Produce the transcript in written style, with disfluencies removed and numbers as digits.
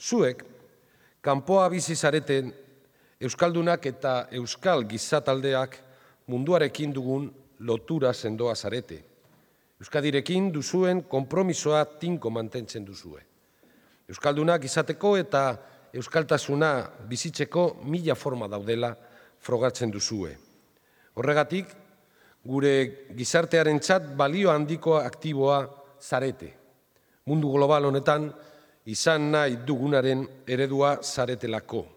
Zuek, kanpoa bizi zareten euskaldunak eta euskal gizataldeak munduarekin dugun lotura sendoa zarete. Euskadirekin duzuen konpromisoa tinko mantentzen duzue. Euskaldunak izateko eta euskaltasuna bizitzeko mila forma daudela frogatzen duzue. Horregatik, gure gizartearentzat balio handiko aktiboa zarete. Mundu global honetan izan nahi dugunaren eredua zaretelako.